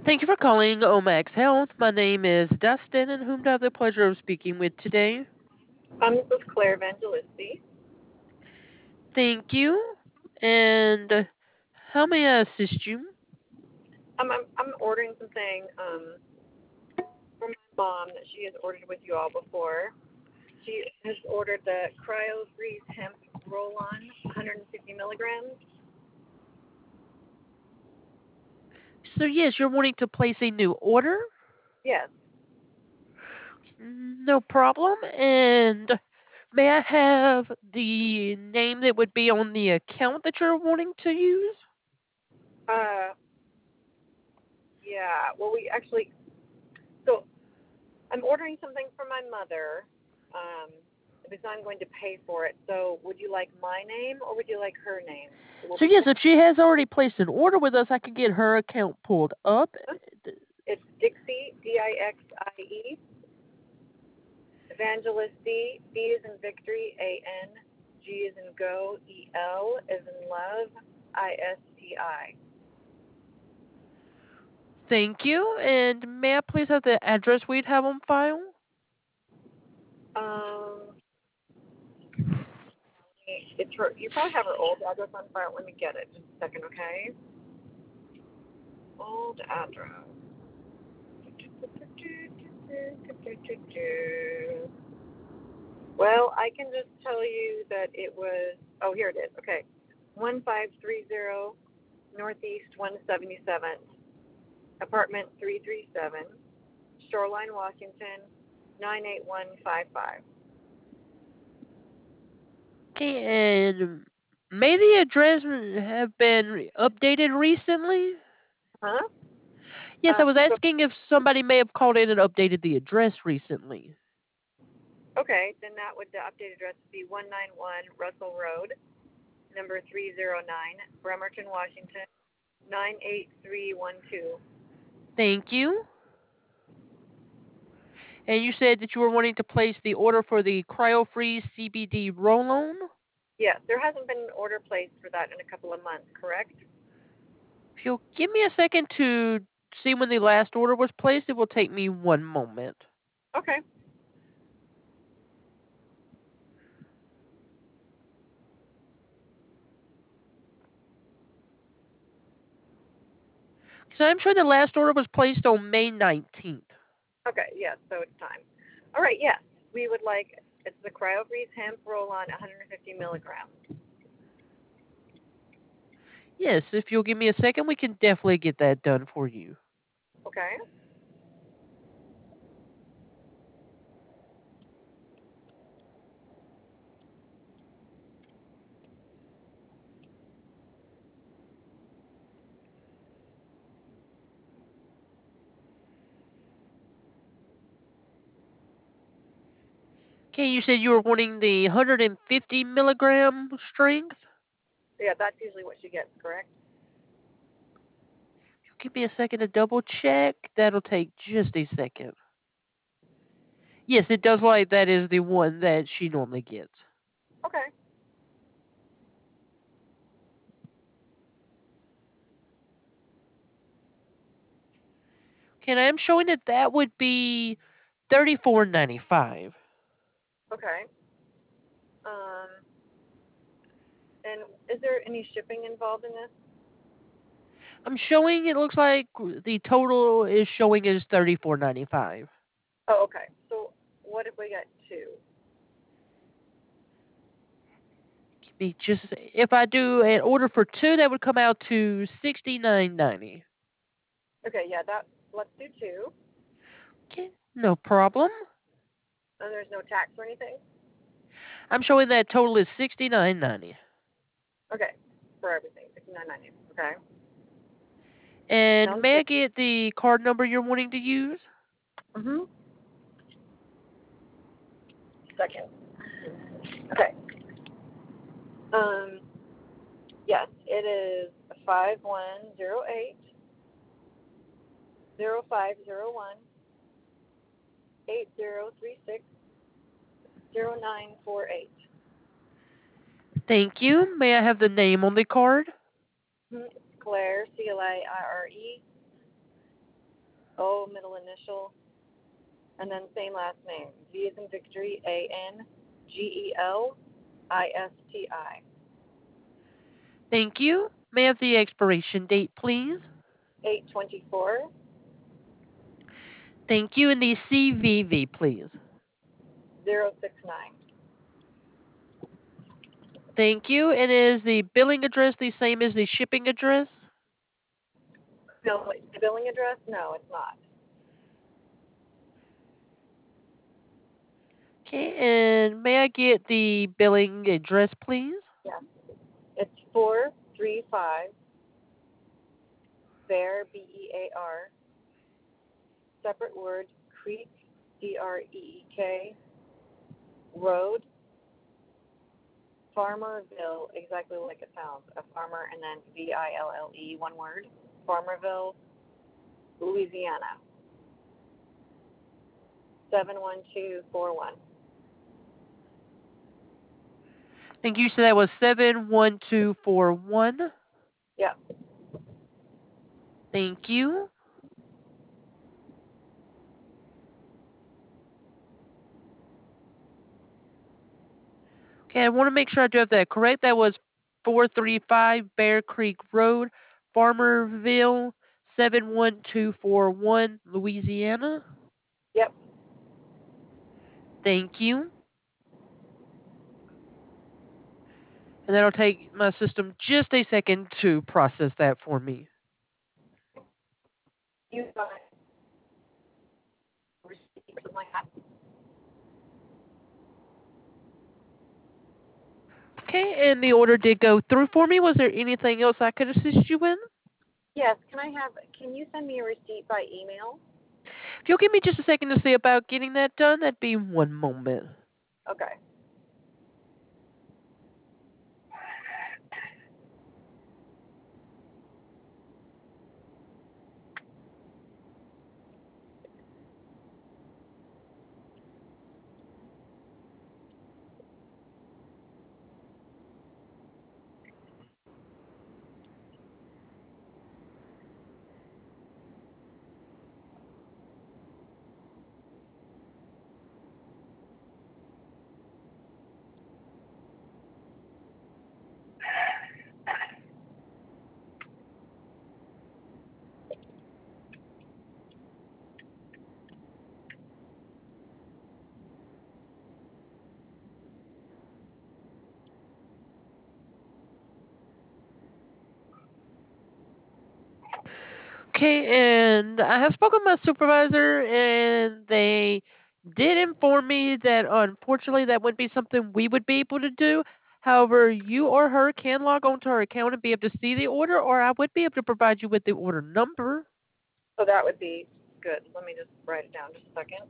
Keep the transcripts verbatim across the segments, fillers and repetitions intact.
Thank you for calling Omax Health. My name is Dustin, and whom do I have the pleasure of speaking with today? Um, this is Claire Evangelisti. Thank you. And how may I assist you? Um, I'm I'm ordering something um for my mom that she has ordered with you all before. She has ordered the Cryo Freeze Hemp Roll-On, one hundred fifty milligrams. So, yes, you're wanting to place a new order? Yes. No problem. And may I have the name that would be on the account that you're wanting to use? Uh, yeah. Well, we actually so I'm ordering something for my mother. Um, because I'm going to pay for it. So, would you like my name or would you like her name? We'll So, be yes, if she has already placed an order with us, I can get her account pulled up. It's Dixie D I X I E. Evangelist D, V is in victory, A N, G is in go, E L is in love, I S T I. Thank you. And may I please have the address we'd have on file? Um, it's her, you probably have her old address on file. Let me get it. Just a second, okay? Old address. Well, I can just tell you that it was, oh, here it is. Okay. one five three zero Northeast one seventy-seventh, apartment three three seven, Shoreline, Washington, nine eight one five five. Okay, and may the address have been re- updated recently? Huh? Yes, Uh, I was so, asking if somebody may have called in and updated the address recently. okay, then that would, the updated address would be one ninety-one Russell Road, number three oh nine, Bremerton, Washington, nine eight three one two. Thank you. And you said that you were wanting to place the order for the CryoFreeze C B D roll-on? Yes, there hasn't been an order placed for that in a couple of months, correct? If you'll give me a second to see when the last order was placed, it will take me one moment. Okay. So I'm sure the last order was placed on May nineteenth. Okay, yes, so it's time. All right, yes, we would like, it's the CryoFreeze Hemp Roll-On, one hundred fifty milligrams. Yes, if you'll give me a second, we can definitely get that done for you. Okay. Okay, you said you were wanting the one hundred fifty milligram strength? Yeah, that's usually what she gets, correct? Give me a second to double check. That'll take just a second. Yes, it does like that is the one that she normally gets. Okay. Okay, and I'm showing that that would be thirty-four ninety-five. Okay. Um, and is there any shipping involved in this? I'm showing it looks like the total is showing is thirty-four ninety-five. Oh, okay. So what if we got two? Be just if I do an order for two, that would come out to sixty-nine ninety. Okay, yeah, that. Let's do two. Okay, no problem. And there's no tax or anything. I'm showing that total is sixty-nine ninety. Okay, for everything, sixty nine ninety. Okay, And sounds may good. I get the card number you're wanting to use? Mhm. Second. Okay. Um. Yes, it is five one zero eight zero five zero one eight zero three six zero nine four eight. Thank you. May I have the name on the card? Claire, C L A I R E. O middle initial, and then same last name. V is in Victory, A N G E L I S T I. Thank you. May I have the expiration date, please? eight twenty-four. Thank you. And the C V V, please. zero six nine. Thank you. And is the billing address the same as the shipping address? No, the billing address? No, it's not. Okay. And may I get the billing address, please? Yeah. It's four three five Bear, B E A R, separate word, Creek, C R E E K, Road, Farmerville, exactly like it sounds, a farmer, and then V I L L E, one word, Farmerville, Louisiana, seven one two four one. Thank you. So that was seven one two four one. Yeah. Thank you. Okay, I want to make sure I do have that correct. That was four three five Bear Creek Road, Farmerville, seven one two four one, Louisiana. Yep. Thank you. And that'll take my system just a second to process that for me. You got it. Receipt or something like that. Okay, and the order did go through for me. Was there anything else I could assist you with? Yes. Can I have? Can you send me a receipt by email? If you'll give me just a second to see about getting that done, that'd be one moment. Okay. Okay, and I have spoken with my supervisor, and they did inform me that unfortunately that wouldn't be something we would be able to do. However, you or her can log on to our account and be able to see the order, or I would be able to provide you with the order number. So that would be good. Let me just write it down just a second.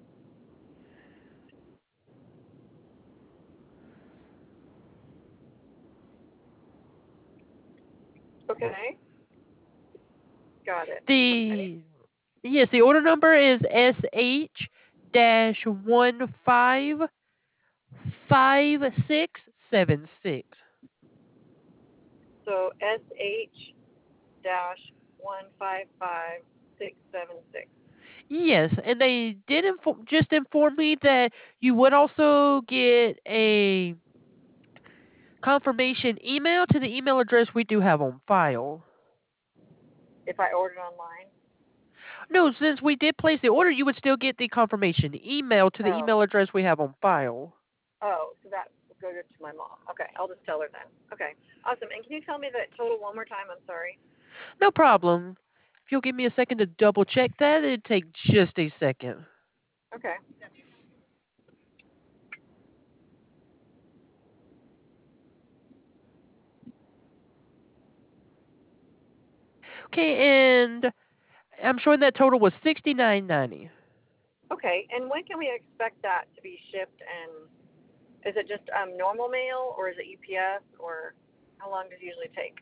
Okay. Got it. The yes, the order number is S H dash one five five six seven six. So S H dash one five five six seven six. Yes, and they did info- just inform me that you would also get a confirmation email to the email address we do have on file. If I ordered online. No, since we did place the order, you would still get the confirmation email to the Oh. email address we have on file. Oh, so that will go to my mom. Okay, I'll just tell her then. Okay, awesome. And can you tell me that total one more time? I'm sorry. No problem. If you'll give me a second to double check that, it'd take just a second. Okay. Okay, and I'm showing that total was sixty-nine ninety. Okay, and when can we expect that to be shipped? And is it just um, normal mail, or is it U P S, or how long does it usually take?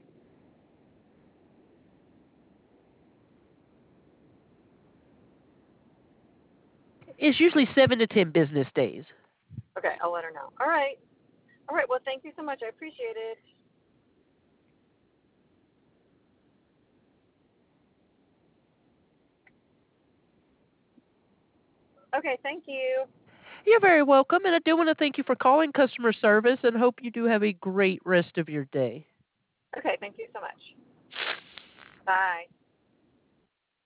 It's usually seven to ten business days. Okay, I'll let her know. All right. All right. Well, thank you so much. I appreciate it. Okay, thank you. You're very welcome, and I do want to thank you for calling customer service and hope you do have a great rest of your day. Okay, thank you so much. Bye.